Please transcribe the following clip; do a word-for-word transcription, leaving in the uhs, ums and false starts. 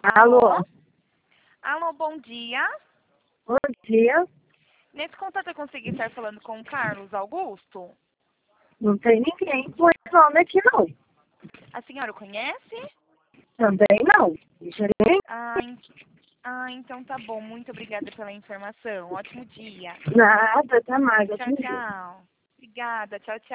Alô? Alô, bom dia. Bom dia. Nesse contato eu consegui estar falando com o Carlos Augusto? Não tem ninguém com esse nome aqui, não. A senhora o conhece? Também não. Gerente? Ah, en- ah, então tá bom. Muito obrigada pela informação. Ótimo dia. Nada, até mais. Tchau, tchau. Obrigada. Tchau, tchau.